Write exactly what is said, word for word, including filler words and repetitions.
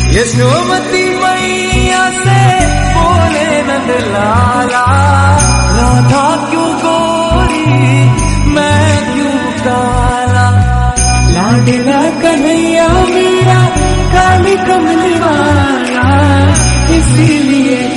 यशोमती मैया से बोले नंद लाला, राधा क्यों गोरी मैं क्यों काला, लाडला कन्हैया मेरा काली कमली वाला, इसीलिए